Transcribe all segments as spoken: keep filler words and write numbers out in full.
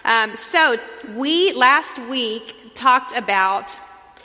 Um, so we last week talked about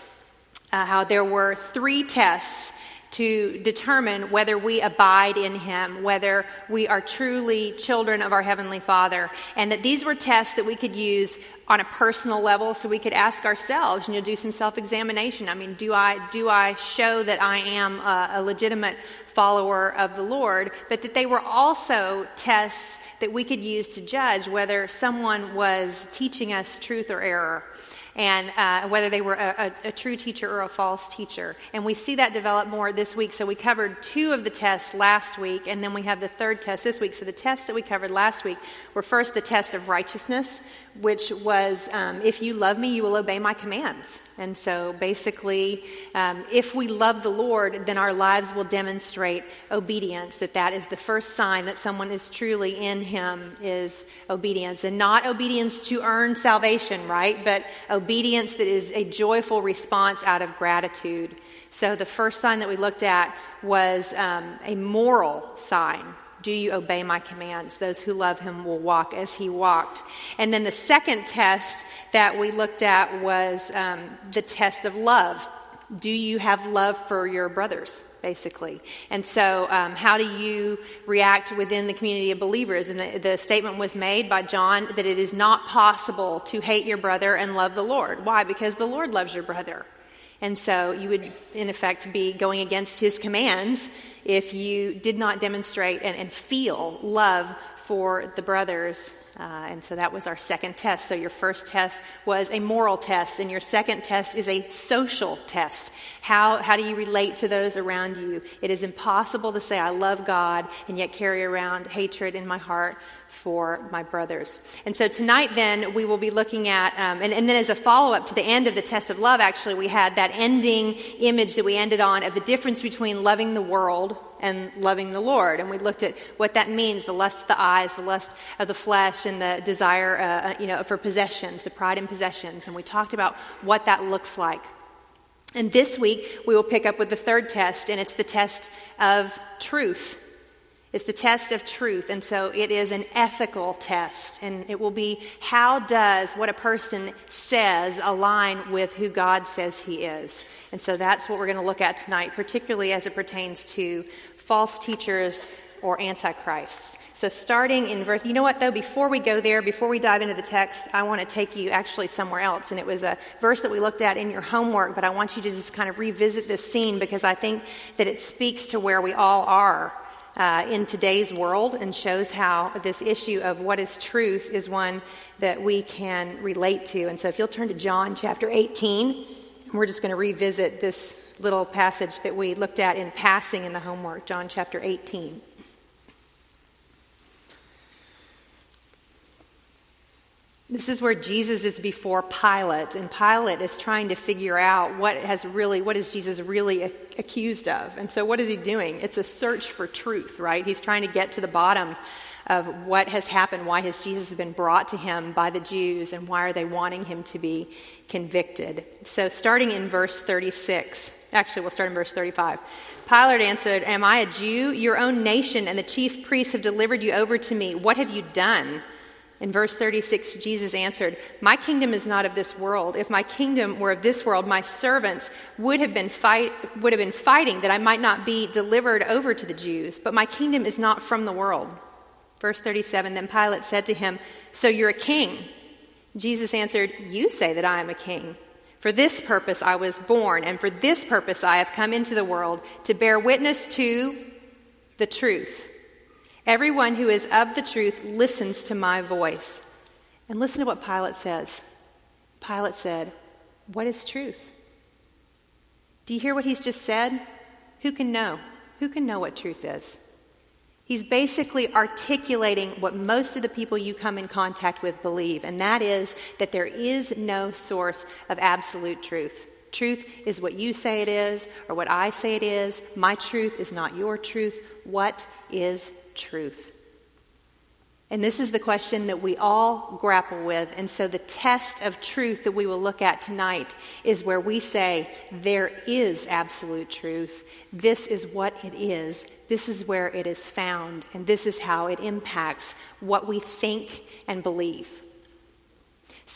uh, how there were three tests to determine whether we abide in him, whether we are truly children of our Heavenly Father, and that these were tests that we could use on a personal level, so we could ask ourselves, you know, do some self-examination. I mean, do I do I show that I am a, a legitimate follower of the Lord? But that they were also tests that we could use to judge whether someone was teaching us truth or error, and uh, whether they were a, a, a true teacher or a false teacher. And we see that develop more this week. So we covered two of the tests last week, and then we have the third test this week. So the tests that we covered last week were first the test of righteousness, which was, um, if you love me, you will obey my commands. And so basically, um, if we love the Lord, then our lives will demonstrate obedience, that that is the first sign that someone is truly in him, is obedience. And not obedience to earn salvation, right? But obedience that is a joyful response out of gratitude. So the first sign that we looked at was um, a moral sign. Do you obey my commands? Those who love him will walk as he walked. And then the second test that we looked at was um, the test of love. Do you have love for your brothers, basically? And so um, how do you react within the community of believers? And the, the statement was made by John that it is not possible to hate your brother and love the Lord. Why? Because the Lord loves your brother. And so you would, in effect, be going against his commands if you did not demonstrate and, and feel love for the brothers. Uh, and so that was our second test. So your first test was a moral test, and your second test is a social test. How, how do you relate to those around you? It is impossible to say, I love God, and yet carry around hatred in my heart for my brothers. And so tonight then we will be looking at, um, and, and then as a follow-up to the end of the test of love, actually we had that ending image that we ended on of the difference between loving the world and loving the Lord. And we looked at what that means, the lust of the eyes, the lust of the flesh, and the desire uh, you know, for possessions, the pride in possessions. And we talked about what that looks like. And this week we will pick up with the third test, and it's the test of truth. It's the test of truth, and so it is an ethical test, and it will be how does what a person says align with who God says he is. And so that's what we're going to look at tonight, particularly as it pertains to false teachers or antichrists. So starting in verse, you know what though, before we go there, before we dive into the text, I want to take you actually somewhere else. And it was a verse that we looked at in your homework, but I want you to just kind of revisit this scene because I think that it speaks to where we all are Uh, in today's world, and shows how this issue of what is truth is one that we can relate to. And so if you'll turn to John chapter eighteen, we're just going to revisit this little passage that we looked at in passing in the homework, John chapter eighteen. This is where Jesus is before Pilate, and Pilate is trying to figure out what has really, what is Jesus really a- accused of. And so what is he doing? It's a search for truth, right? He's trying to get to the bottom of what has happened, why has Jesus been brought to him by the Jews, and why are they wanting him to be convicted? So starting in verse thirty-six, actually we'll start in verse thirty-five. Pilate answered, "Am I a Jew? Your own nation and the chief priests have delivered you over to me. What have you done?" In verse thirty-six, Jesus answered, "My kingdom is not of this world. If my kingdom were of this world, my servants would have been fight would have been fighting that I might not be delivered over to the Jews. But my kingdom is not from the world." Verse thirty-seven, then Pilate said to him, "So you're a king?" Jesus answered, "You say that I am a king. For this purpose I was born, and for this purpose I have come into the world, to bear witness to the truth. Everyone who is of the truth listens to my voice." And listen to what Pilate says. Pilate said, "What is truth?" Do you hear what he's just said? Who can know? Who can know what truth is? He's basically articulating what most of the people you come in contact with believe, and that is that there is no source of absolute truth. Truth is what you say it is, or what I say it is. My truth is not your truth. What is truth? And this is the question that we all grapple with. And so the test of truth that we will look at tonight is where we say there is absolute truth. This is what it is. This is where it is found. And this is how it impacts what we think and believe.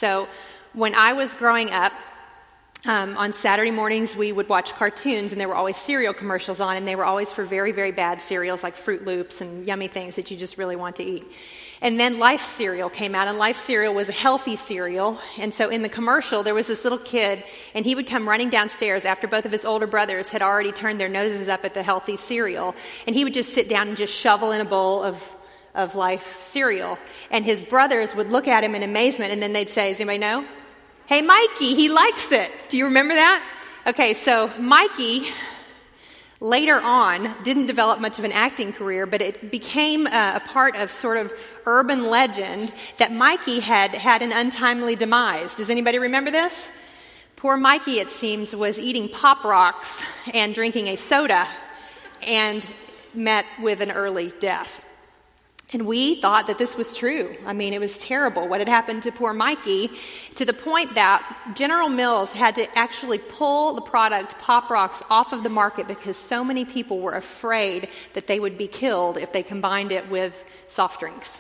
So when I was growing up, um, on Saturday mornings we would watch cartoons, and there were always cereal commercials on, and they were always for very, very bad cereals like Fruit Loops and yummy things that you just really want to eat. And then Life cereal came out, and Life cereal was a healthy cereal. And so in the commercial, there was this little kid, and he would come running downstairs after both of his older brothers had already turned their noses up at the healthy cereal. And he would just sit down and just shovel in a bowl of, of Life cereal. And his brothers would look at him in amazement, and then they'd say, does anybody know? Hey, Mikey, he likes it. Do you remember that? Okay, so Mikey later on didn't develop much of an acting career, but it became uh, a part of sort of urban legend that Mikey had had an untimely demise. Does anybody remember this? Poor Mikey, it seems, was eating Pop Rocks and drinking a soda and met with an early death. And we thought that this was true. I mean, it was terrible what had happened to poor Mikey, to the point that General Mills had to actually pull the product Pop Rocks off of the market because so many people were afraid that they would be killed if they combined it with soft drinks.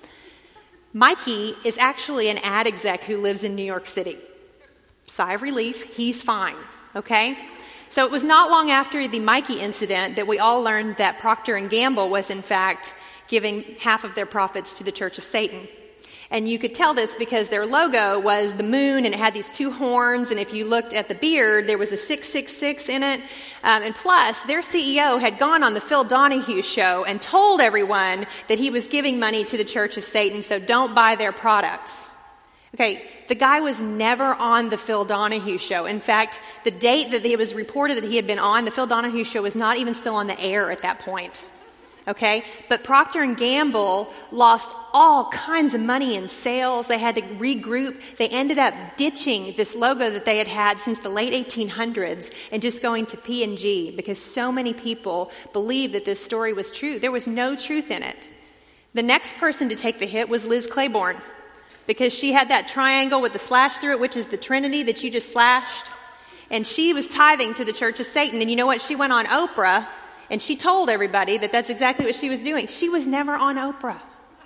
Mikey is actually an ad exec who lives in New York City. Sigh of relief, he's fine, okay? So it was not long after the Mikey incident that we all learned that Procter and Gamble was in fact giving half of their profits to the Church of Satan. And you could tell this because their logo was the moon, and it had these two horns, and if you looked at the beard, there was a six six six in it. Um, and plus, their C E O had gone on the Phil Donahue show and told everyone that he was giving money to the Church of Satan, so don't buy their products. Okay, the guy was never on the Phil Donahue show. In fact, the date that it was reported that he had been on, the Phil Donahue show was not even still on the air at that point. Okay, but Procter and Gamble lost all kinds of money in sales. They had to regroup. They ended up ditching this logo that they had had since the late eighteen hundreds and just going to P and G because so many people believed that this story was true. There was no truth in it. The next person to take the hit was Liz Claiborne because she had that triangle with the slash through it, which is the Trinity that you just slashed. And she was tithing to the Church of Satan. And you know what? She went on Oprah and she told everybody that that's exactly what she was doing. She was never on Oprah.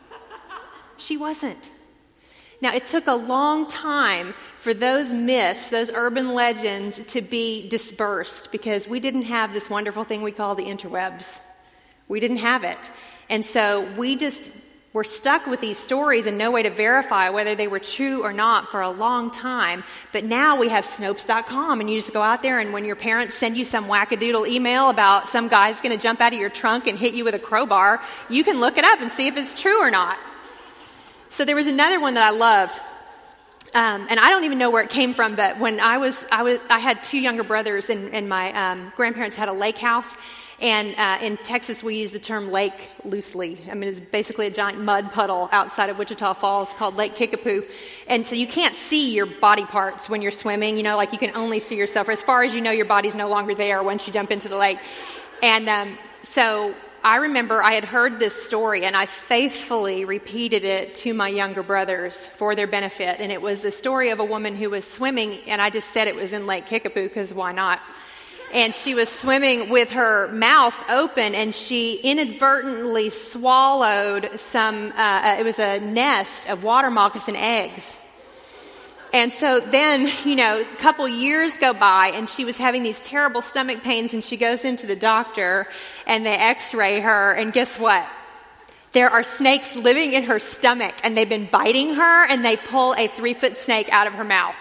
She wasn't. Now, it took a long time for those myths, those urban legends, to be dispersed because we didn't have this wonderful thing we call the interwebs. We didn't have it. And so we just were stuck with these stories and no way to verify whether they were true or not for a long time. But now we have Snopes dot com, and you just go out there, and when your parents send you some wackadoodle email about some guy's going to jump out of your trunk and hit you with a crowbar, you can look it up and see if it's true or not. So there was another one that I loved. Um, and I don't even know where it came from, but when I was, I was, I had two younger brothers, and, and my um, grandparents had a lake house. And uh, in Texas, we use the term lake loosely. I mean, it's basically a giant mud puddle outside of Wichita Falls called Lake Kickapoo. And so you can't see your body parts when you're swimming. You know, like you can only see yourself. As far as you know, your body's no longer there once you jump into the lake. And um, so I remember I had heard this story, and I faithfully repeated it to my younger brothers for their benefit. And it was the story of a woman who was swimming, and I just said it was in Lake Kickapoo because why not? And she was swimming with her mouth open, and she inadvertently swallowed some, uh, it was a nest of water moccasin eggs. And so then, you know, a couple years go by, and she was having these terrible stomach pains, and she goes into the doctor, and they x-ray her, and guess what? There are snakes living in her stomach, and they've been biting her, and they pull a three-foot snake out of her mouth.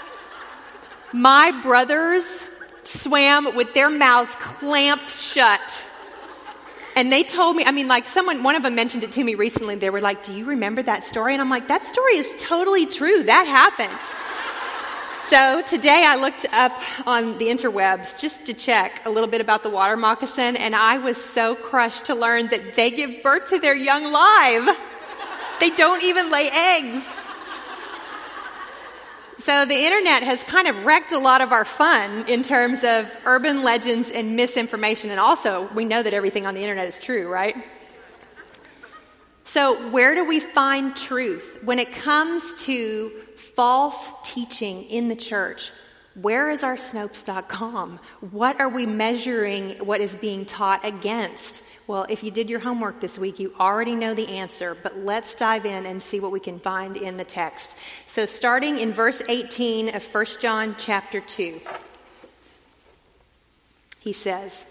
My brothers swam with their mouths clamped shut. And they told me, I mean, like someone, one of them mentioned it to me recently. They were like, do you remember that story? And I'm like, that story is totally true. That happened. So today I looked up on the interwebs just to check a little bit about the water moccasin, and I was so crushed to learn that they give birth to their young live. They don't even lay eggs. So the internet has kind of wrecked a lot of our fun in terms of urban legends and misinformation. And also, we know that everything on the internet is true, right? So where do we find truth? When it comes to false teaching in the church, where is our Snopes dot com? What are we measuring what is being taught against? Well, if you did your homework this week, you already know the answer, but let's dive in and see what we can find in the text. So starting in verse eighteen of First John chapter two, he says,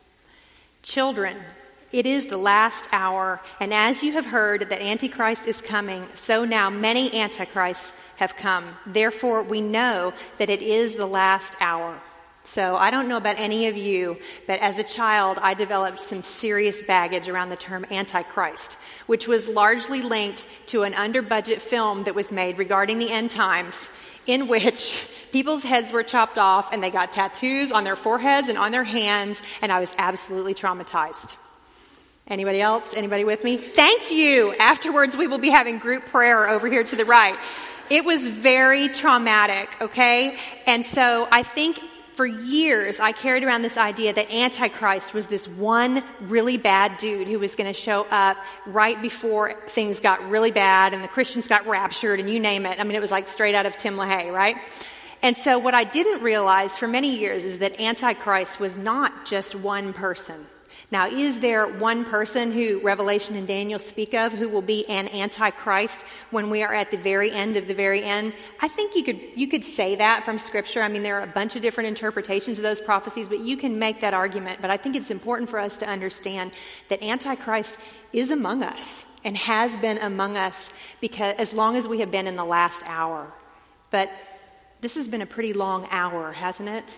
"Children, it is the last hour, and as you have heard that Antichrist is coming, so now many Antichrists have come. Therefore, we know that it is the last hour." So I don't know about any of you, but as a child, I developed some serious baggage around the term Antichrist, which was largely linked to an under-budget film that was made regarding the end times, in which people's heads were chopped off and they got tattoos on their foreheads and on their hands, and I was absolutely traumatized. Anybody else? Anybody with me? Thank you. Afterwards, we will be having group prayer over here to the right. It was very traumatic, okay? And so I think for years, I carried around this idea that Antichrist was this one really bad dude who was going to show up right before things got really bad and the Christians got raptured and you name it. I mean, it was like straight out of Tim LaHaye, right? And so what I didn't realize for many years is that Antichrist was not just one person. Now, is there one person who Revelation and Daniel speak of who will be an Antichrist when we are at the very end of the very end? I think you could you could say that from Scripture. I mean, there are a bunch of different interpretations of those prophecies, but you can make that argument. But I think it's important for us to understand that Antichrist is among us and has been among us because as long as we have been in the last hour. But this has been a pretty long hour, hasn't it?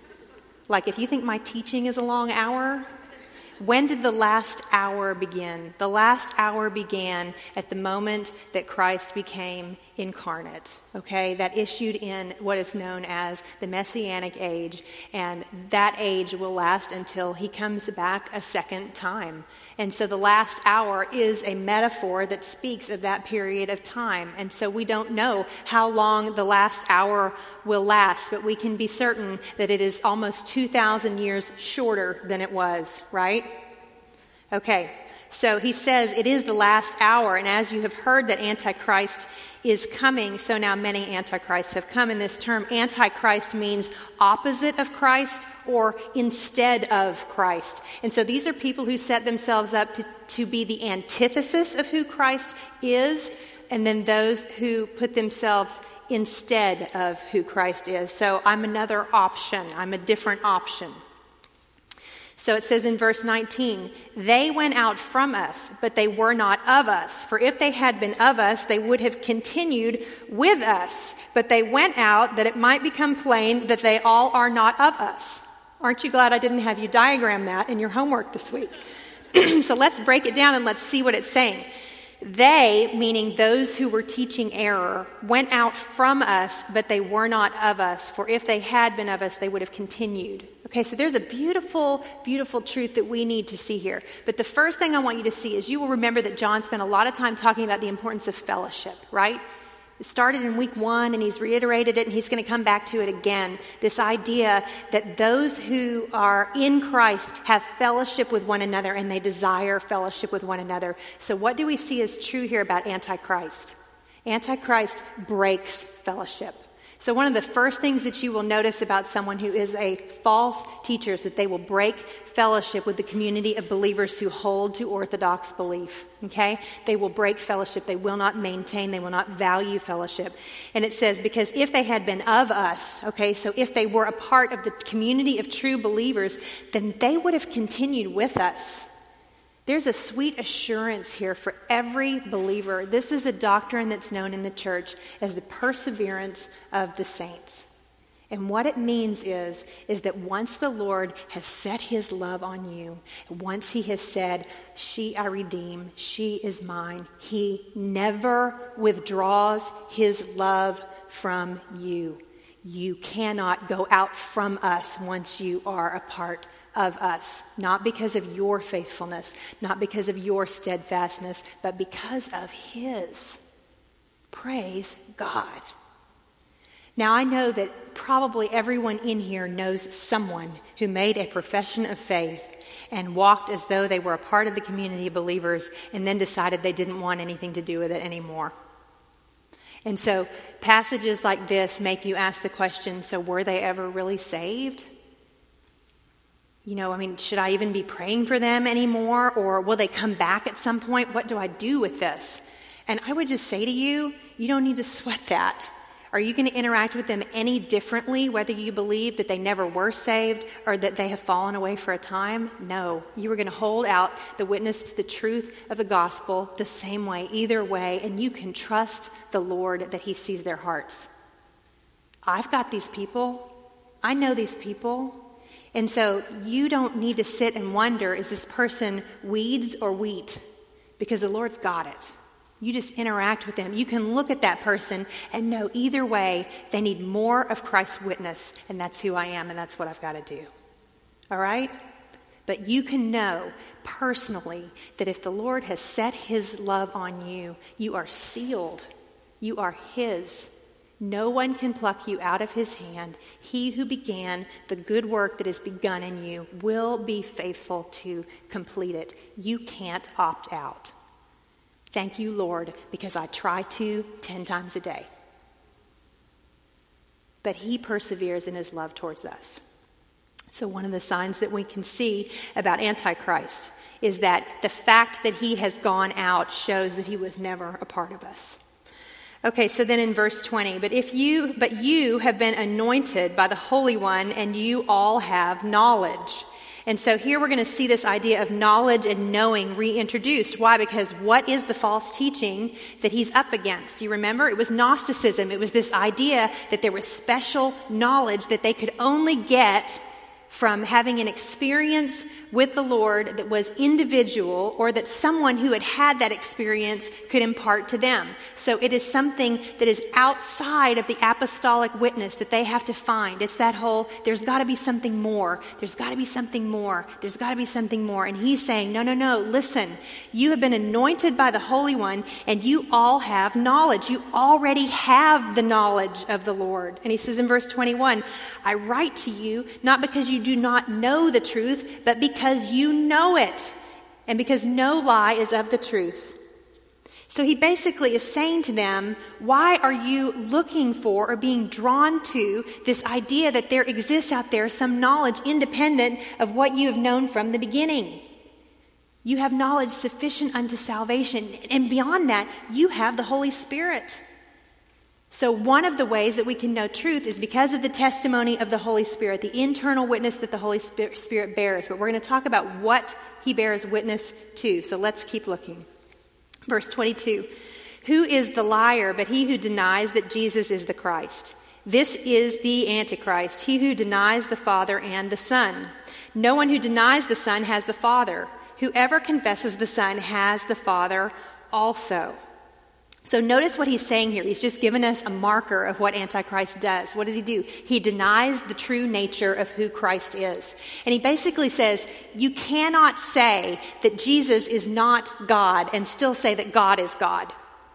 Like, if you think my teaching is a long hour, when did the last hour begin? The last hour began at the moment that Christ became incarnate, okay? That issued in what is known as the Messianic age, and that age will last until he comes back a second time. And so the last hour is a metaphor that speaks of that period of time. And so we don't know how long the last hour will last, but we can be certain that it is almost two thousand years shorter than it was, right? Okay, so he says it is the last hour, and as you have heard that Antichrist is coming, so now many Antichrists have come. In this term, Antichrist means opposite of Christ or instead of Christ. And so these are people who set themselves up to, to be the antithesis of who Christ is, and then those who put themselves instead of who Christ is. So I'm another option. I'm a different option. So it says in verse nineteen, "They went out from us, but they were not of us. For if they had been of us, they would have continued with us. But they went out that it might become plain that they all are not of us." Aren't you glad I didn't have you diagram that in your homework this week? So let's break it down and let's see what it's saying. They, meaning those who were teaching error, went out from us, but they were not of us. For if they had been of us, they would have continued. Okay, so there's a beautiful, beautiful truth that we need to see here. But the first thing I want you to see is you will remember that John spent a lot of time talking about the importance of fellowship, right? It started in week one, and he's reiterated it, and he's going to come back to it again. This idea that those who are in Christ have fellowship with one another, and they desire fellowship with one another. So what do we see as true here about Antichrist? Antichrist breaks fellowship. So one of the first things that you will notice about someone who is a false teacher is that they will break fellowship with the community of believers who hold to orthodox belief, okay? They will break fellowship. They will not maintain, they will not value fellowship. And it says, because if they had been of us, okay, so if they were a part of the community of true believers, then they would have continued with us. There's a sweet assurance here for every believer. This is a doctrine that's known in the church as the perseverance of the saints. And what it means is, is that once the Lord has set his love on you, once he has said, "She I redeem, she is mine," he never withdraws his love from you. You cannot go out from us once you are a part of us, not because of your faithfulness, not because of your steadfastness, but because of his. Praise God. Now, I know that probably everyone in here knows someone who made a profession of faith and walked as though they were a part of the community of believers and then decided they didn't want anything to do with it anymore. And so passages like this make you ask the question, so were they ever really saved? You know, I mean, should I even be praying for them anymore? Or will they come back at some point? What do I do with this? And I would just say to you, you don't need to sweat that. Are you going to interact with them any differently, whether you believe that they never were saved or that they have fallen away for a time? No. You are going to hold out the witness to the truth of the gospel the same way, either way, and you can trust the Lord that he sees their hearts. I've got these people. I know these people. And so you don't need to sit and wonder, is this person weeds or wheat? Because the Lord's got it. You just interact with them. You can look at that person and know either way they need more of Christ's witness, and that's who I am, and that's what I've got to do. All right? But you can know personally that if the Lord has set his love on you, you are sealed. You are his. No one can pluck you out of his hand. He who began the good work that is begun in you will be faithful to complete it. You can't opt out. Thank you, Lord, because I try to ten times a day. But he perseveres in his love towards us. So one of the signs that we can see about Antichrist is that the fact that he has gone out shows that he was never a part of us. Okay, so then in verse twenty, but if you, but you have been anointed by the Holy One, and you all have knowledge. And so here we're going to see this idea of knowledge and knowing reintroduced. Why? Because what is the false teaching that he's up against? Do you remember? It was Gnosticism. It was this idea that there was special knowledge that they could only get from having an experience with the Lord that was individual, or that someone who had had that experience could impart to them. So it is something that is outside of the apostolic witness that they have to find. It's that whole, there's got to be something more. There's got to be something more. There's got to be something more. And he's saying, no, no, no, listen. You have been anointed by the Holy One, and you all have knowledge. You already have the knowledge of the Lord. And he says in verse twenty-one, I write to you not because you do not know the truth, but because you know it, and because no lie is of the truth. So he basically is saying to them, why are you looking for or being drawn to this idea that there exists out there some knowledge independent of what you have known from the beginning? You have knowledge sufficient unto salvation, and beyond that, you have the Holy Spirit. So one of the ways that we can know truth is because of the testimony of the Holy Spirit, the internal witness that the Holy Spirit bears. But we're going to talk about what he bears witness to. So let's keep looking. Verse twenty-two, who is the liar but he who denies that Jesus is the Christ? This is the Antichrist, he who denies the Father and the Son. No one who denies the Son has the Father. Whoever confesses the Son has the Father also. So notice what he's saying here. He's just given us a marker of what Antichrist does. What does he do? He denies the true nature of who Christ is. And he basically says, you cannot say that Jesus is not God and still say that God is God.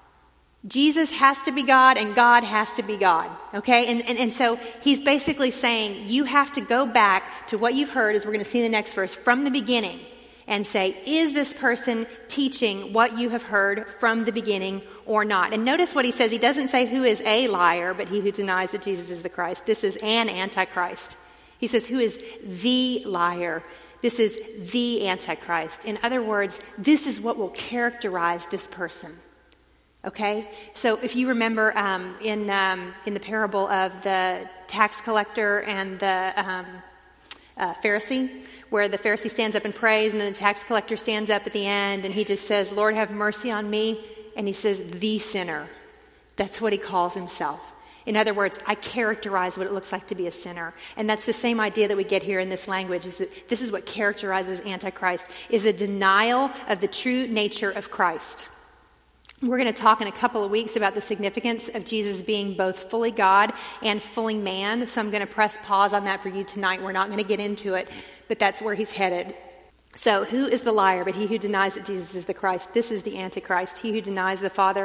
Jesus has to be God and God has to be God. Okay? And, and, and so he's basically saying, you have to go back to what you've heard, as we're going to see in the next verse, from the beginning, and say, is this person teaching what you have heard from the beginning or not? And notice what he says. He doesn't say who is a liar, but he who denies that Jesus is the Christ. This is an Antichrist. He says, who is the liar? This is the Antichrist. In other words, this is what will characterize this person. Okay? So if you remember um, in, um, in the parable of the tax collector and the um, uh, Pharisee, where the Pharisee stands up and prays, and then the tax collector stands up at the end, and he just says, Lord, have mercy on me. And he says, the sinner. That's what he calls himself. In other words, I characterize what it looks like to be a sinner. And that's the same idea that we get here in this language, is that this is what characterizes Antichrist, is a denial of the true nature of Christ. We're going to talk in a couple of weeks about the significance of Jesus being both fully God and fully man. So I'm going to press pause on that for you tonight. We're not going to get into it, but that's where he's headed. So who is the liar but he who denies that Jesus is the Christ? This is the Antichrist, he who denies the Father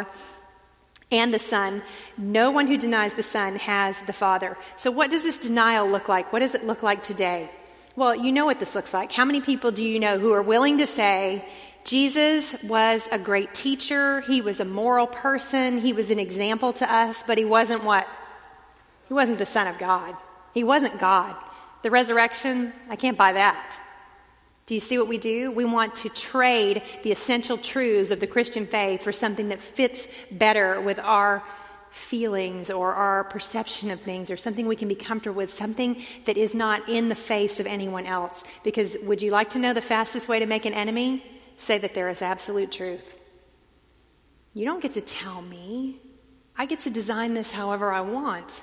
and the Son. No one who denies the Son has the Father. So what does this denial look like? What does it look like today? Well, you know what this looks like. How many people do you know who are willing to say, Jesus was a great teacher, he was a moral person, he was an example to us, but he wasn't what? He wasn't the Son of God. He wasn't God. the resurrection, I can't buy that. Do you see what we do? We want to trade the essential truths of the Christian faith for something that fits better with our feelings or our perception of things, or something we can be comfortable with, something that is not in the face of anyone else. Because would you like to know the fastest way to make an enemy? Say that there is absolute truth. You don't get to tell me. I get to design this however I want.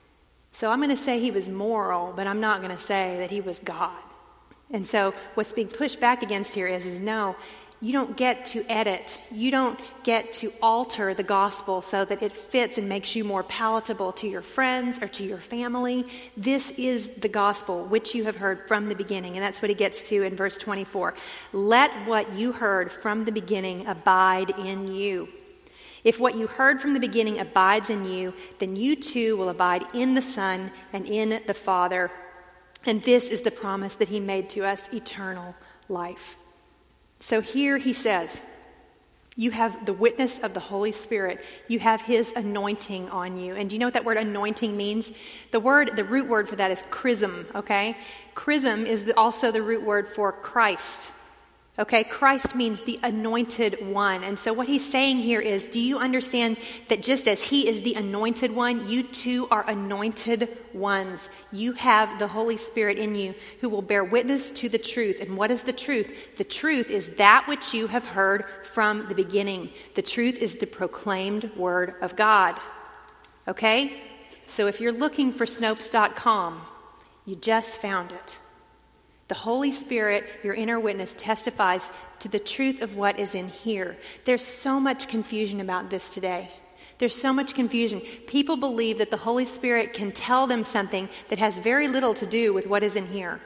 So I'm going to say he was moral, but I'm not going to say that he was God. And so what's being pushed back against here is, is no, you don't get to edit. You don't get to alter the gospel so that it fits and makes you more palatable to your friends or to your family. This is the gospel which you have heard from the beginning. And that's what he gets to in verse twenty-four. Let what you heard from the beginning abide in you. If what you heard from the beginning abides in you, then you too will abide in the Son and in the Father. And this is the promise that he made to us, eternal life. So here he says, you have the witness of the Holy Spirit. You have his anointing on you. And do you know what that word anointing means? The word, the root word for that is chrism, okay? Chrism is the, also the root word for Christ. Okay, Christ means the anointed one. And so what he's saying here is, do you understand that just as he is the anointed one, you too are anointed ones. You have the Holy Spirit in you who will bear witness to the truth. And what is the truth? The truth is that which you have heard from the beginning. The truth is the proclaimed word of God. Okay? So if you're looking for Snopes dot com, you just found it. The Holy Spirit, your inner witness, testifies to the truth of what is in here. There's so much confusion about this today. There's so much confusion. People believe that the Holy Spirit can tell them something that has very little to do with what is in here.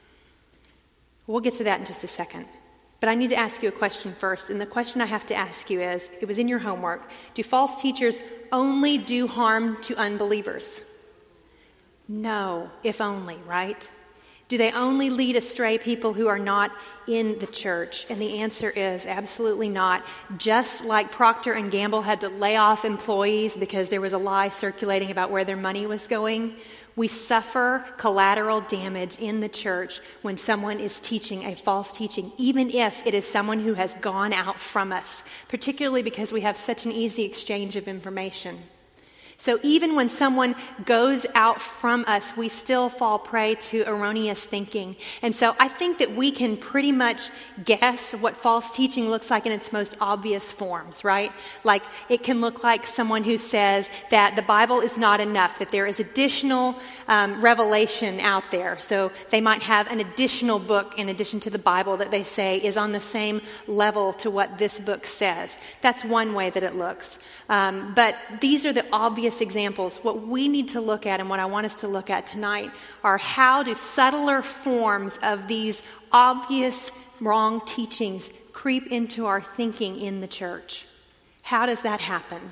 We'll get to that in just a second. But I need to ask you a question first. And the question I have to ask you is, it was in your homework, do false teachers only do harm to unbelievers? No, if only, right? Do they only lead astray people who are not in the church? And the answer is absolutely not. Just like Procter and Gamble had to lay off employees because there was a lie circulating about where their money was going, we suffer collateral damage in the church when someone is teaching a false teaching, even if it is someone who has gone out from us, particularly because we have such an easy exchange of information. So even when someone goes out from us, we still fall prey to erroneous thinking. And so I think that we can pretty much guess what false teaching looks like in its most obvious forms, right? Like it can look like someone who says that the Bible is not enough, that there is additional um, revelation out there. So they might have an additional book in addition to the Bible that they say is on the same level to what this book says. That's one way that it looks. Um, but these are the obvious examples. What we need to look at and what I want us to look at tonight are how do subtler forms of these obvious wrong teachings creep into our thinking in the church. How does that happen?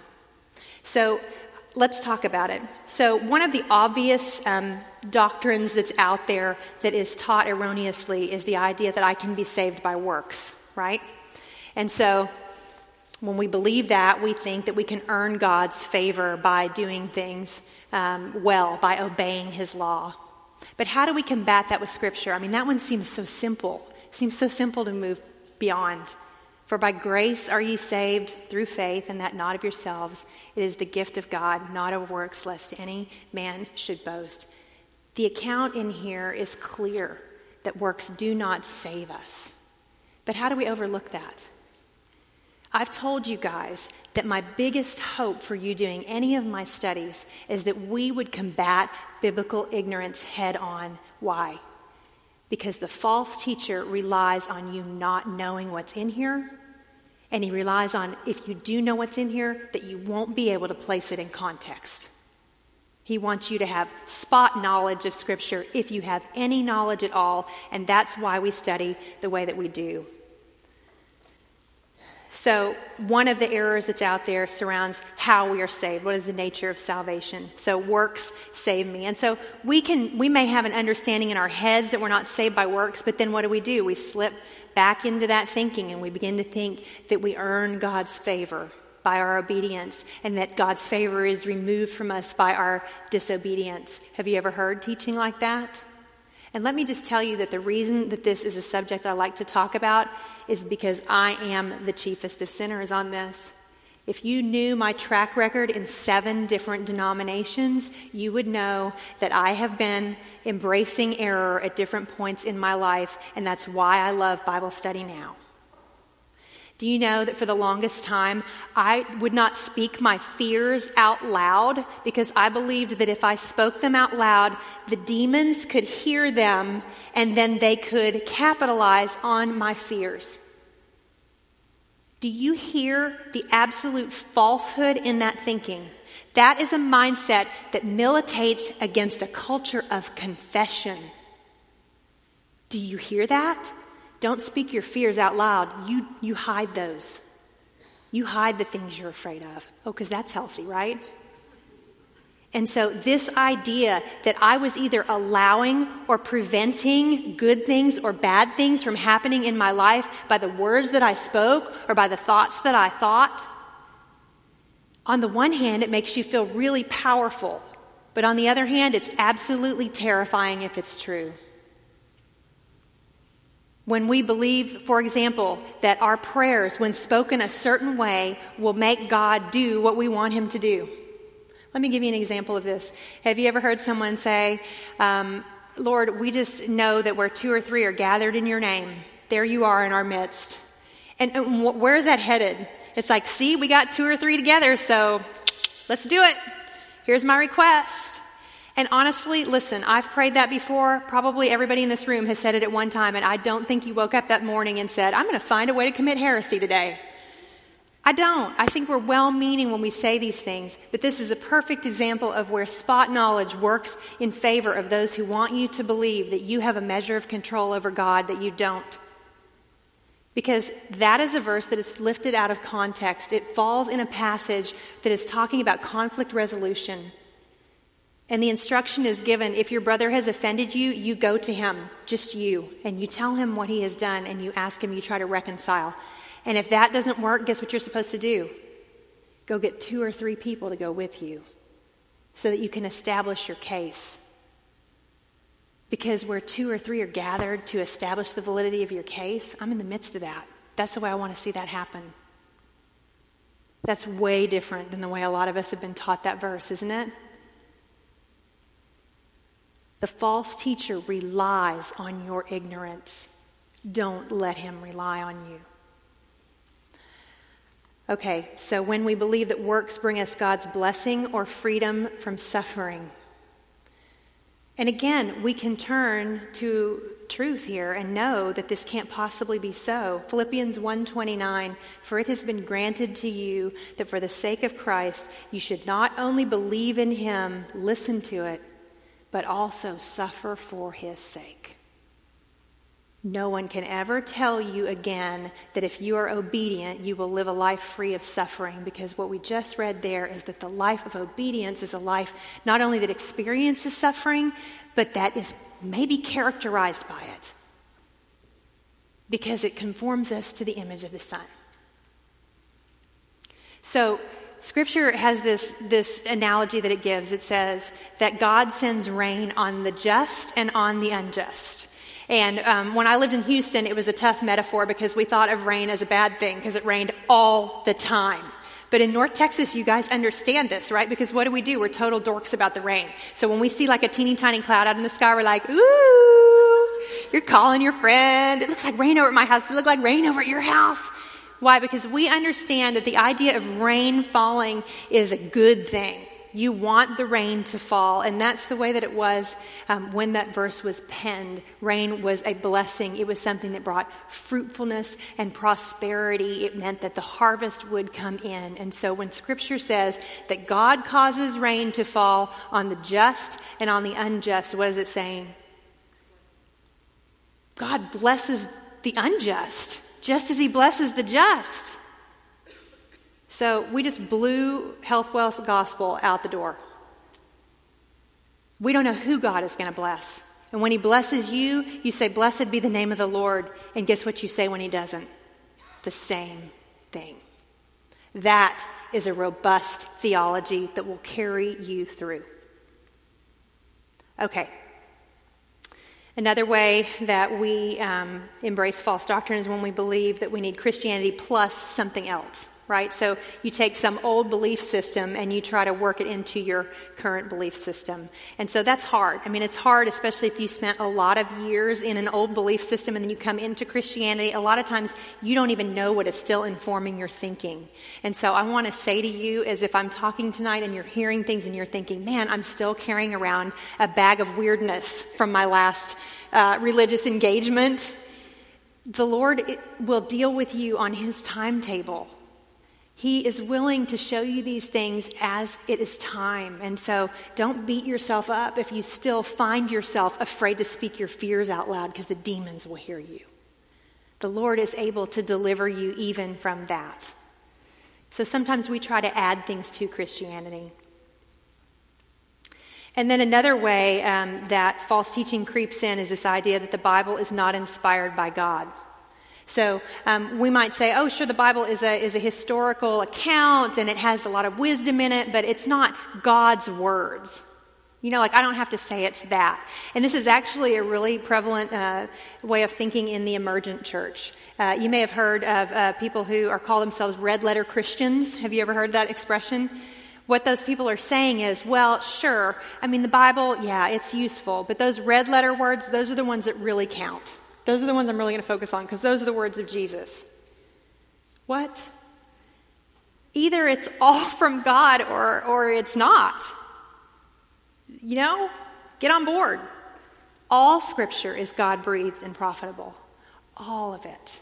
So let's talk about it. So one of the obvious um, doctrines that's out there that is taught erroneously is the idea that I can be saved by works, right? And so when we believe that, we think that we can earn God's favor by doing things um, well, by obeying his law. But how do we combat that with Scripture? I mean, that one seems so simple. It seems so simple to move beyond. For by grace are ye saved through faith, and that not of yourselves. It is the gift of God, not of works, lest any man should boast. The account in here is clear that works do not save us. But how do we overlook that? I've told you guys that my biggest hope for you doing any of my studies is that we would combat biblical ignorance head on. Why? Because the false teacher relies on you not knowing what's in here, and he relies on, if you do know what's in here, that you won't be able to place it in context. He wants you to have spot knowledge of Scripture, if you have any knowledge at all, and that's why we study the way that we do. So one of the errors that's out there surrounds how we are saved. What is the nature of salvation? So works save me. And so we can, we may have an understanding in our heads that we're not saved by works, but then what do we do? We slip back into that thinking and we begin to think that we earn God's favor by our obedience and that God's favor is removed from us by our disobedience. Have you ever heard teaching like that? And let me just tell you that the reason that this is a subject I like to talk about is because I am the chiefest of sinners on this. If you knew my track record in seven different denominations, you would know that I have been embracing error at different points in my life, and that's why I love Bible study now. Do you know that for the longest time, I would not speak my fears out loud because I believed that if I spoke them out loud, the demons could hear them and then they could capitalize on my fears. Do you hear the absolute falsehood in that thinking? That is a mindset that militates against a culture of confession. Do you hear that? Don't speak your fears out loud. You, you hide those. You hide the things you're afraid of. Oh, because that's healthy, right? And so this idea that I was either allowing or preventing good things or bad things from happening in my life by the words that I spoke or by the thoughts that I thought, on the one hand, it makes you feel really powerful. But on the other hand, it's absolutely terrifying if it's true. When we believe, for example, that our prayers, when spoken a certain way, will make God do what we want him to do. Let me give you an example of this. Have you ever heard someone say, um, Lord, we just know that where two or three are gathered in your name, there you are in our midst. And, and wh- where is that headed? It's like, see, we got two or three together, so let's do it. Here's my request. And honestly, listen, I've prayed that before. Probably everybody in this room has said it at one time, and I don't think you woke up that morning and said, I'm going to find a way to commit heresy today. I don't. I think we're well-meaning when we say these things, but this is a perfect example of where spot knowledge works in favor of those who want you to believe that you have a measure of control over God that you don't. Because that is a verse that is lifted out of context. It falls in a passage that is talking about conflict resolution. And the instruction is given, if your brother has offended you, you go to him, just you, and you tell him what he has done, and you ask him, you try to reconcile. And if that doesn't work, guess what you're supposed to do? Go get two or three people to go with you so that you can establish your case. Because where two or three are gathered to establish the validity of your case, I'm in the midst of that. That's the way I want to see that happen. That's way different than the way a lot of us have been taught that verse, isn't it? The false teacher relies on your ignorance. Don't let him rely on you. Okay, so when we believe that works bring us God's blessing or freedom from suffering. And again, we can turn to truth here and know that this can't possibly be so. Philippians one twenty-nine, for it has been granted to you that for the sake of Christ, you should not only believe in him, listen to it, but also suffer for his sake. No one can ever tell you again that if you are obedient, you will live a life free of suffering, because what we just read there is that the life of obedience is a life not only that experiences suffering, but that is maybe characterized by it, because it conforms us to the image of the Son. So, Scripture has this, this analogy that it gives. It says that God sends rain on the just and on the unjust. And um, when I lived in Houston, it was a tough metaphor because we thought of rain as a bad thing because it rained all the time. But in North Texas, you guys understand this, right? Because what do we do? We're total dorks about the rain. So when we see like a teeny tiny cloud out in the sky, we're like, ooh, you're calling your friend. It looks like rain over at my house. Does it look like rain over at your house? Why? Because we understand that the idea of rain falling is a good thing. You want the rain to fall, and that's the way that it was um, when that verse was penned. Rain was a blessing. It was something that brought fruitfulness and prosperity. It meant that the harvest would come in. And so when Scripture says that God causes rain to fall on the just and on the unjust, what is it saying? God blesses the unjust just as he blesses the just. So we just blew health, wealth, gospel out the door. We don't know who God is going to bless. And when he blesses you, you say, blessed be the name of the Lord. And guess what you say when he doesn't? The same thing. That is a robust theology that will carry you through. Okay. Another way that we um, embrace false doctrine is when we believe that we need Christianity plus something else, right? So you take some old belief system and you try to work it into your current belief system. And so that's hard. I mean, it's hard, especially if you spent a lot of years in an old belief system and then you come into Christianity. A lot of times you don't even know what is still informing your thinking. And so I want to say to you, as if I'm talking tonight and you're hearing things and you're thinking, man, I'm still carrying around a bag of weirdness from my last uh, religious engagement. The Lord will deal with you on his timetable. He is willing to show you these things as it is time. And so don't beat yourself up if you still find yourself afraid to speak your fears out loud, because the demons will hear you. The Lord is able to deliver you even from that. So sometimes we try to add things to Christianity. And then another way um, that false teaching creeps in is this idea that the Bible is not inspired by God. So um, we might say, oh, sure, the Bible is a is a historical account and it has a lot of wisdom in it, but it's not God's words. You know, like I don't have to say it's that. And this is actually a really prevalent uh, way of thinking in the emergent church. Uh, you may have heard of uh, people who are call themselves red letter Christians. Have you ever heard that expression? What those people are saying is, well, sure, I mean, the Bible, yeah, it's useful, but those red letter words, those are the ones that really count. Those are the ones I'm really going to focus on because those are the words of Jesus. What? Either it's all from God or or it's not. You know, get on board. All Scripture is God-breathed and profitable. All of it.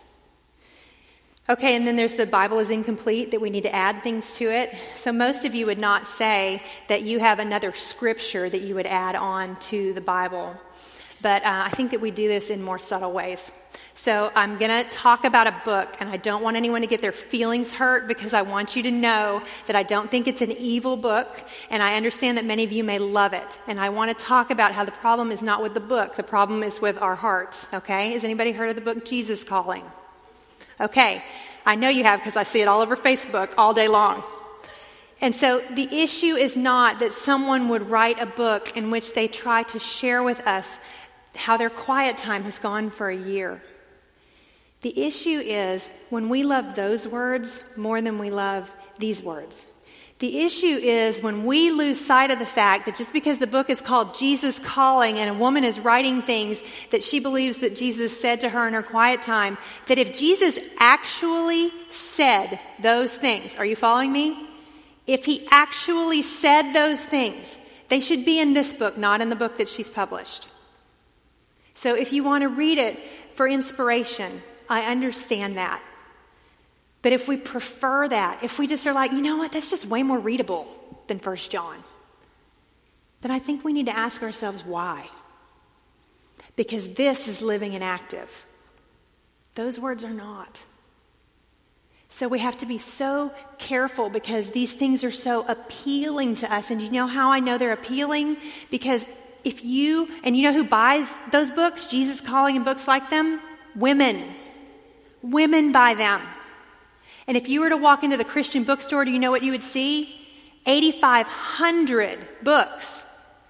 Okay, and then there's the Bible is incomplete, that we need to add things to it. So most of you would not say that you have another Scripture that you would add on to the Bible. But uh, I think that we do this in more subtle ways. So I'm going to talk about a book, and I don't want anyone to get their feelings hurt because I want you to know that I don't think it's an evil book, and I understand that many of you may love it. And I want to talk about how the problem is not with the book. The problem is with our hearts, okay? Has anybody heard of the book Jesus Calling? Okay, I know you have because I see it all over Facebook all day long. And so the issue is not that someone would write a book in which they try to share with us how their quiet time has gone for a year. The issue is when we love those words more than we love these words. The issue is when we lose sight of the fact that just because the book is called Jesus Calling and a woman is writing things that she believes that Jesus said to her in her quiet time, that if Jesus actually said those things, are you following me? If he actually said those things, they should be in this book, not in the book that she's published. So if you want to read it for inspiration, I understand that. But if we prefer that, if we just are like, you know what, that's just way more readable than First John, then I think we need to ask ourselves why. Because this is living and active. Those words are not. So we have to be so careful because these things are so appealing to us. And you know how I know they're appealing? Because if you, and you know who buys those books, Jesus Calling and books like them? Women. Women buy them. And if you were to walk into the Christian bookstore, do you know what you would see? eighty-five hundred books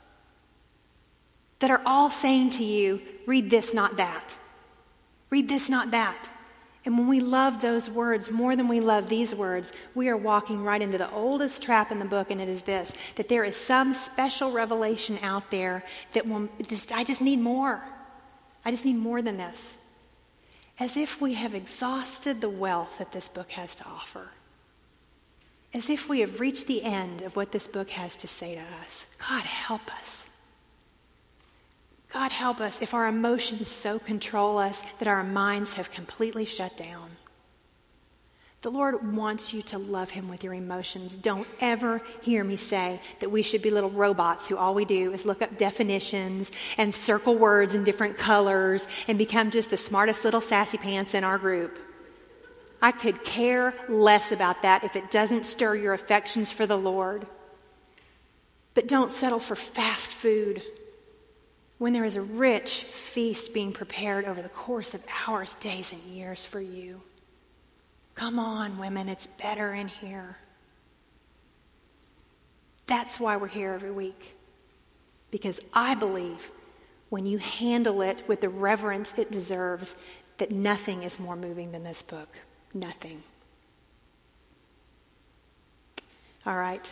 that are all saying to you, read this, not that. Read this, not that. And when we love those words more than we love these words, we are walking right into the oldest trap in the book, and it is this, that there is some special revelation out there that will, this, I just need more. I just need more than this. As if we have exhausted the wealth that this book has to offer. As if we have reached the end of what this book has to say to us. God help us. God help us if our emotions so control us that our minds have completely shut down. The Lord wants you to love him with your emotions. Don't ever hear me say that we should be little robots who all we do is look up definitions and circle words in different colors and become just the smartest little sassy pants in our group. I could care less about that if it doesn't stir your affections for the Lord. But don't settle for fast food when there is a rich feast being prepared over the course of hours, days, and years for you. Come on, women, it's better in here. That's why we're here every week. Because I believe when you handle it with the reverence it deserves, that nothing is more moving than this book. Nothing. All right.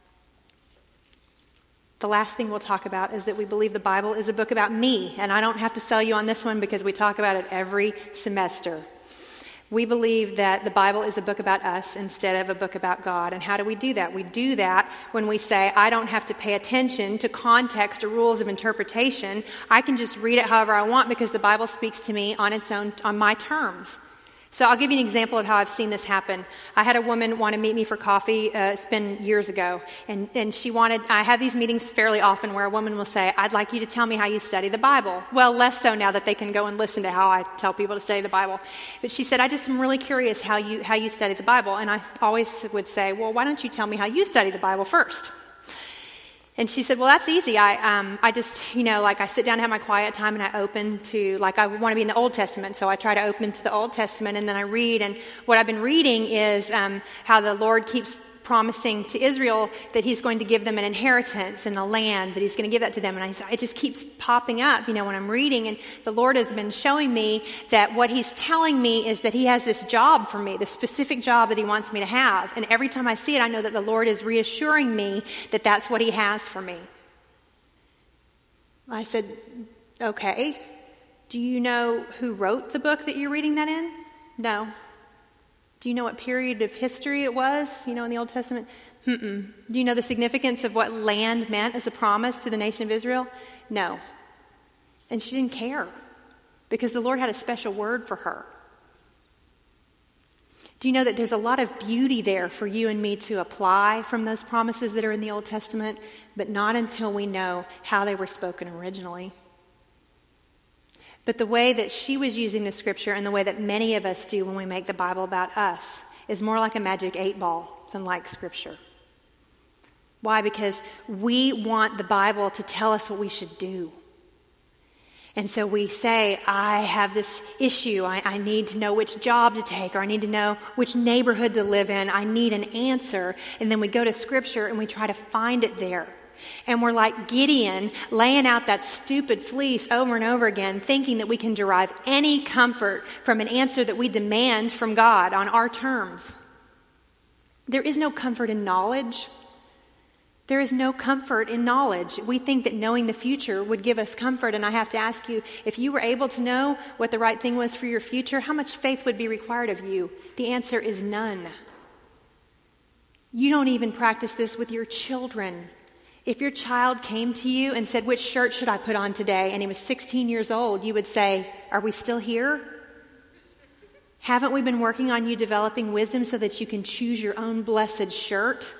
The last thing we'll talk about is that we believe the Bible is a book about me, and I don't have to sell you on this one because we talk about it every semester. We believe that the Bible is a book about us instead of a book about God. And how do we do that? We do that when we say, I don't have to pay attention to context or rules of interpretation. I can just read it however I want because the Bible speaks to me on its own, on my terms. So I'll give you an example of how I've seen this happen. I had a woman want to meet me for coffee. Uh, it's been years ago. And, and she wanted, I have these meetings fairly often where a woman will say, I'd like you to tell me how you study the Bible. Well, less so now that they can go and listen to how I tell people to study the Bible. But she said, I just am really curious how you, how you study the Bible. And I always would say, well, why don't you tell me how you study the Bible first? And she said, well, that's easy. I um, I just, you know, like I sit down and have my quiet time and I open to, like I want to be in the Old Testament, so I try to open to the Old Testament and then I read. And what I've been reading is um, how the Lord keeps promising to Israel that he's going to give them an inheritance and a land, that he's going to give that to them. And I, it just keeps popping up, you know, when I'm reading. And the Lord has been showing me that what he's telling me is that he has this job for me, this specific job that he wants me to have. And every time I see it, I know that the Lord is reassuring me that that's what he has for me. I said, okay, do you know who wrote the book that you're reading that in? No. Do you know what period of history it was, you know, in the Old Testament? Mm-mm. Do you know the significance of what land meant as a promise to the nation of Israel? No. And she didn't care because the Lord had a special word for her. Do you know that there's a lot of beauty there for you and me to apply from those promises that are in the Old Testament, but not until we know how they were spoken originally? But the way that she was using the scripture and the way that many of us do when we make the Bible about us is more like a magic eight ball than like scripture. Why? Because we want the Bible to tell us what we should do. And so we say, I have this issue. I, I need to know which job to take, or I need to know which neighborhood to live in. I need an answer. And then we go to scripture and we try to find it there. And we're like Gideon, laying out that stupid fleece over and over again, thinking that we can derive any comfort from an answer that we demand from God on our terms. There is no comfort in knowledge. There is no comfort in knowledge. We think that knowing the future would give us comfort, and I have to ask you, if you were able to know what the right thing was for your future, how much faith would be required of you? The answer is none. You don't even practice this with your children. If your child came to you and said, which shirt should I put on today? And he was sixteen years old, you would say, are we still here? Haven't we been working on you developing wisdom so that you can choose your own blessed shirt?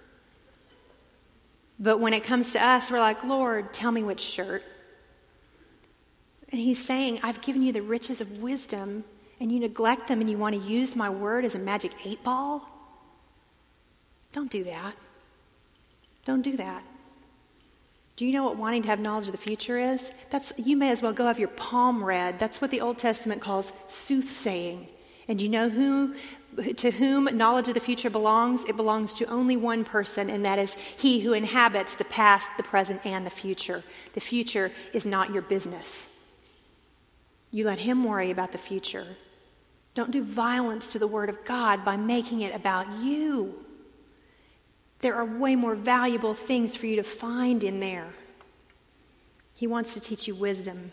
But when it comes to us, we're like, Lord, tell me which shirt. And he's saying, I've given you the riches of wisdom, and you neglect them, and you want to use my word as a magic eight ball? Don't do that. Don't do that. Do you know what wanting to have knowledge of the future is? That's, you may as well go have your palm read. That's what the Old Testament calls soothsaying. And you know who, to whom knowledge of the future belongs? It belongs to only one person, and that is he who inhabits the past, the present, and the future. The future is not your business. You let him worry about the future. Don't do violence to the word of God by making it about you. There are way more valuable things for you to find in there. He wants to teach you wisdom.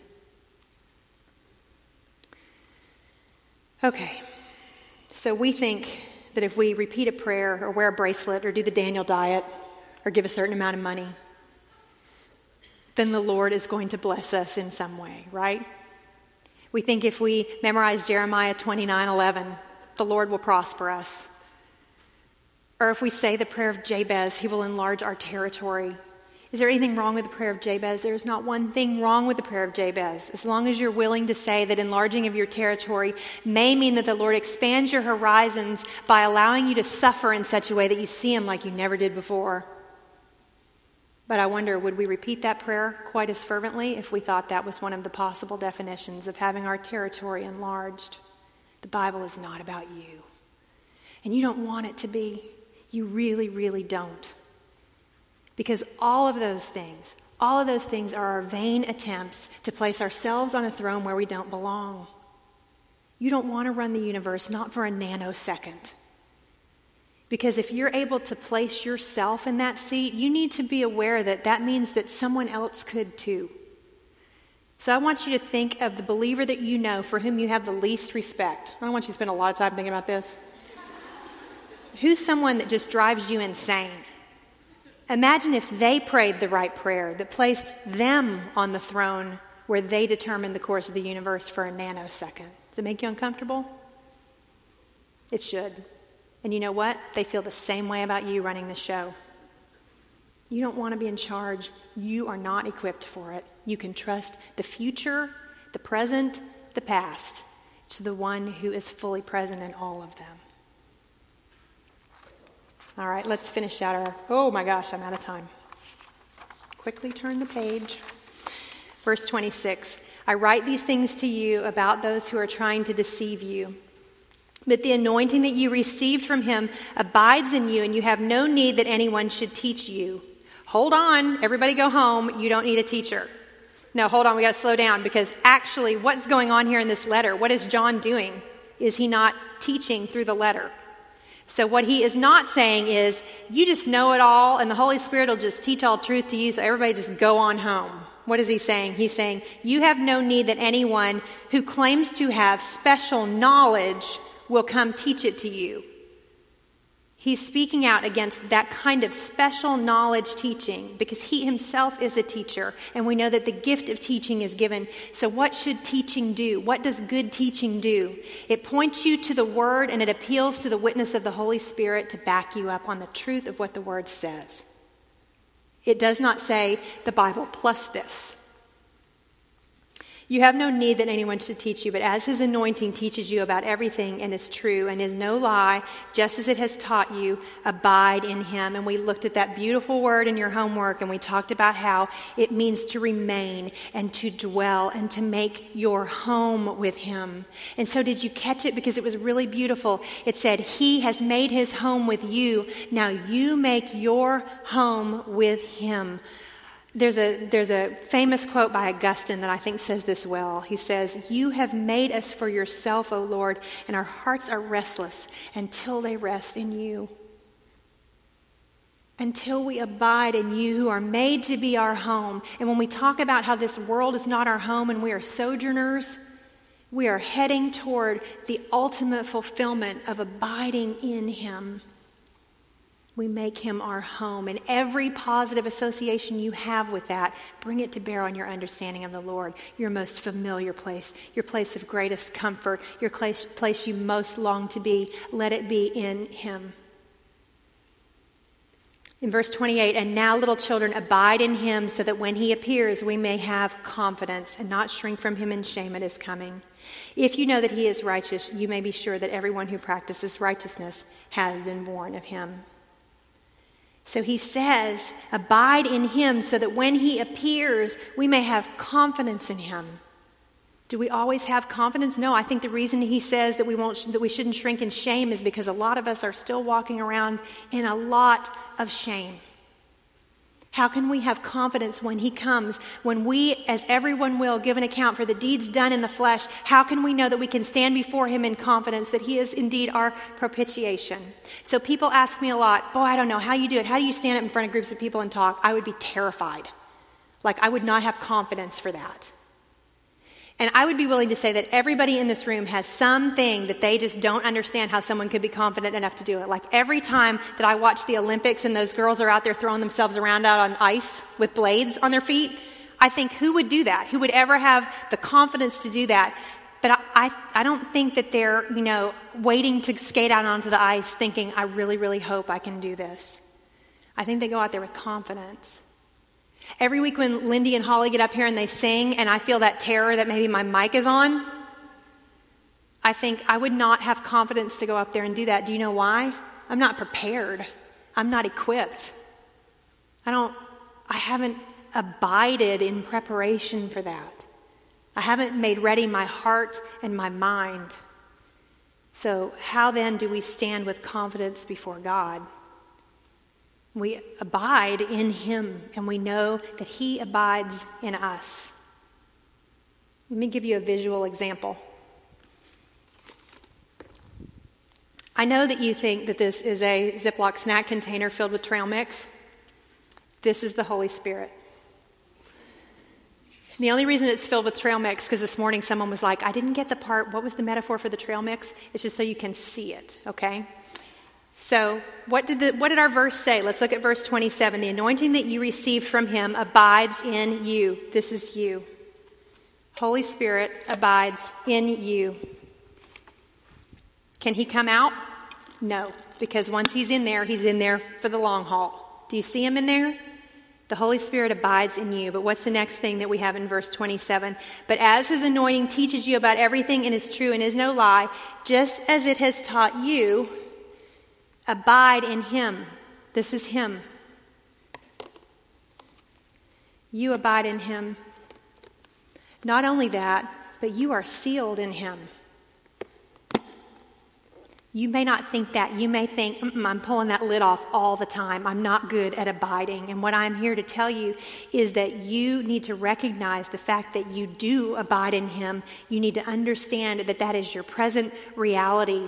Okay, so we think that if we repeat a prayer or wear a bracelet or do the Daniel diet or give a certain amount of money, then the Lord is going to bless us in some way, right? We think if we memorize Jeremiah twenty-nine eleven, the Lord will prosper us. Or if we say the prayer of Jabez, he will enlarge our territory. Is there anything wrong with the prayer of Jabez? There is not one thing wrong with the prayer of Jabez. As long as you're willing to say that enlarging of your territory may mean that the Lord expands your horizons by allowing you to suffer in such a way that you see him like you never did before. But I wonder, would we repeat that prayer quite as fervently if we thought that was one of the possible definitions of having our territory enlarged? The Bible is not about you. And you don't want it to be. You really, really don't. Because all of those things, All of those things are our vain attempts to place ourselves on a throne where we don't belong. You don't want to run the universe, not for a nanosecond. Because if you're able to place yourself in that seat, you need to be aware that that means that someone else could too. So I want you to think of the believer that you know for whom you have the least respect. I don't want you to spend a lot of time thinking about this. Who's someone that just drives you insane? Imagine if they prayed the right prayer that placed them on the throne where they determined the course of the universe for a nanosecond. Does it make you uncomfortable? It should. And you know what? They feel the same way about you running the show. You don't want to be in charge. You are not equipped for it. You can trust the future, the present, the past to the one who is fully present in all of them. All right, let's finish out our, oh my gosh, I'm out of time. Quickly turn the page. Verse twenty-six, I write these things to you about those who are trying to deceive you. But the anointing that you received from him abides in you, and you have no need that anyone should teach you. Hold on, everybody go home. You don't need a teacher. No, hold on, we got to slow down, because actually what's going on here in this letter? What is John doing? Is he not teaching through the letter? So what he is not saying is, you just know it all and the Holy Spirit will just teach all truth to you, so everybody just go on home. What is he saying? He's saying, you have no need that anyone who claims to have special knowledge will come teach it to you. He's speaking out against that kind of special knowledge teaching because he himself is a teacher, and we know that the gift of teaching is given. So what should teaching do? What does good teaching do? It points you to the Word, and it appeals to the witness of the Holy Spirit to back you up on the truth of what the Word says. It does not say the Bible plus this. You have no need that anyone should teach you, but as his anointing teaches you about everything and is true and is no lie, just as it has taught you, abide in him. And we looked at that beautiful word in your homework, and we talked about how it means to remain and to dwell and to make your home with him. And so did you catch it? Because it was really beautiful. It said, he has made his home with you. Now you make your home with him. There's a there's a famous quote by Augustine that I think says this well. He says, you have made us for yourself, O Lord, and our hearts are restless until they rest in you. Until we abide in you, who are made to be our home. And when we talk about how this world is not our home and we are sojourners, we are heading toward the ultimate fulfillment of abiding in him. We make him our home. And every positive association you have with that, bring it to bear on your understanding of the Lord, your most familiar place, your place of greatest comfort, your place, place you most long to be. Let it be in him. In verse twenty-eight, and now little children, abide in him so that when he appears, we may have confidence and not shrink from him in shame at his coming. If you know that he is righteous, you may be sure that everyone who practices righteousness has been born of him. So he says, abide in him so that when he appears, we may have confidence in him. Do we always have confidence? No, I think the reason he says that we won't, that we shouldn't shrink in shame is because a lot of us are still walking around in a lot of shame. How can we have confidence when he comes, when we, as everyone will, give an account for the deeds done in the flesh? How can we know that we can stand before him in confidence that he is indeed our propitiation? So people ask me a lot, boy, I don't know how you do it. How do you stand up in front of groups of people and talk? I would be terrified. Like I would not have confidence for that. And I would be willing to say that everybody in this room has something that they just don't understand how someone could be confident enough to do it. Like every time that I watch the Olympics and those girls are out there throwing themselves around out on ice with blades on their feet, I think, who would do that? Who would ever have the confidence to do that? But I, I, I don't think that they're, you know, waiting to skate out onto the ice thinking, I really, really hope I can do this. I think they go out there with confidence. Every week when Lindy and Holly get up here and they sing and I feel that terror that maybe my mic is on, I think I would not have confidence to go up there and do that. Do you know why? I'm not prepared. I'm not equipped. I don't, I haven't abided in preparation for that. I haven't made ready my heart and my mind. So how then do we stand with confidence before God? We abide in him, and we know that he abides in us. Let me give you a visual example. I know that you think that this is a Ziploc snack container filled with trail mix. This is the Holy Spirit. The only reason it's filled with trail mix, because this morning someone was like, I didn't get the part, what was the metaphor for the trail mix? It's just so you can see it, okay? So what did the what did our verse say? Let's look at verse twenty-seven. The anointing that you received from him abides in you. This is you. Holy Spirit abides in you. Can he come out? No, because once he's in there, he's in there for the long haul. Do you see him in there? The Holy Spirit abides in you. But what's the next thing that we have in verse twenty-seven? But as his anointing teaches you about everything and is true and is no lie, just as it has taught you, abide in him. This is him. You abide in him. Not only that, but you are sealed in him. You may not think that. You may think, I'm pulling that lid off all the time. I'm not good at abiding. And what I'm here to tell you is that you need to recognize the fact that you do abide in him. You need to understand that that is your present reality.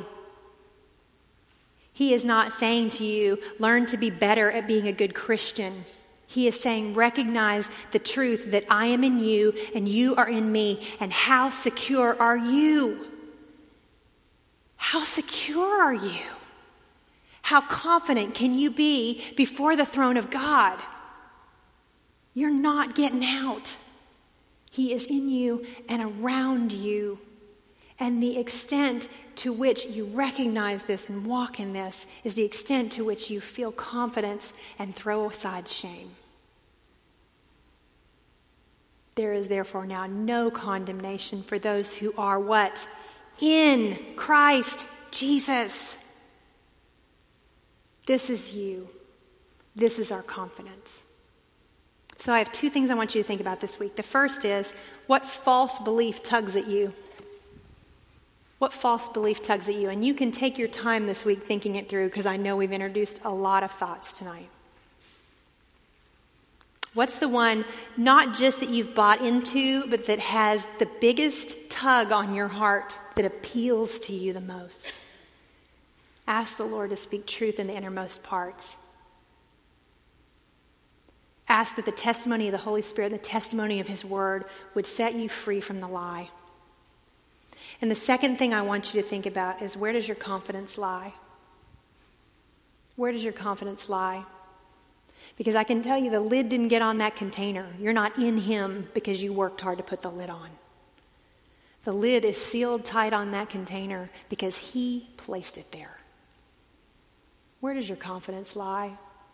He is not saying to you, learn to be better at being a good Christian. He is saying, recognize the truth that I am in you and you are in me. And how secure are you? How secure are you? How confident can you be before the throne of God? You're not getting out. He is in you and around you. And the extent to which you recognize this and walk in this is the extent to which you feel confidence and throw aside shame. There is therefore now no condemnation for those who are what? In Christ Jesus. This is you. This is our confidence. So I have two things I want you to think about this week. The first is, what false belief tugs at you? What false belief tugs at you? And you can take your time this week thinking it through, because I know we've introduced a lot of thoughts tonight. What's the one, not just that you've bought into, but that has the biggest tug on your heart, that appeals to you the most? Ask the Lord to speak truth in the innermost parts. Ask that the testimony of the Holy Spirit, the testimony of his word, would set you free from the lie. And the second thing I want you to think about is, where does your confidence lie? Where does your confidence lie? Because I can tell you, the lid didn't get on that container. You're not in him because you worked hard to put the lid on. The lid is sealed tight on that container because he placed it there. Where does your confidence lie?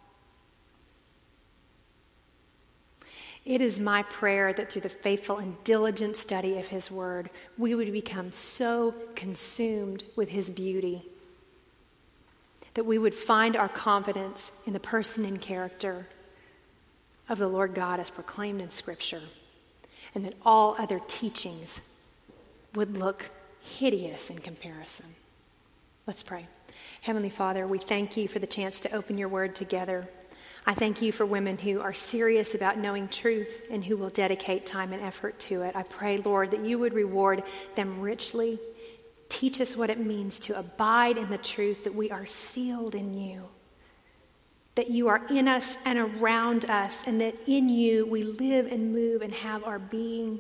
It is my prayer that through the faithful and diligent study of his word, we would become so consumed with his beauty that we would find our confidence in the person and character of the Lord God as proclaimed in Scripture, and that all other teachings would look hideous in comparison. Let's pray. Heavenly Father, we thank you for the chance to open your word together. I thank you for women who are serious about knowing truth and who will dedicate time and effort to it. I pray, Lord, that you would reward them richly. Teach us what it means to abide in the truth that we are sealed in you, that you are in us and around us, and that in you we live and move and have our being.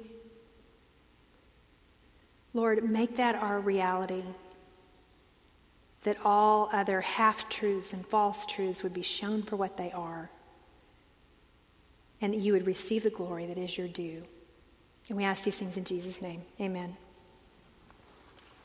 Lord, make that our reality, that all other half-truths and false truths would be shown for what they are, and that you would receive the glory that is your due. And we ask these things in Jesus' name. Amen.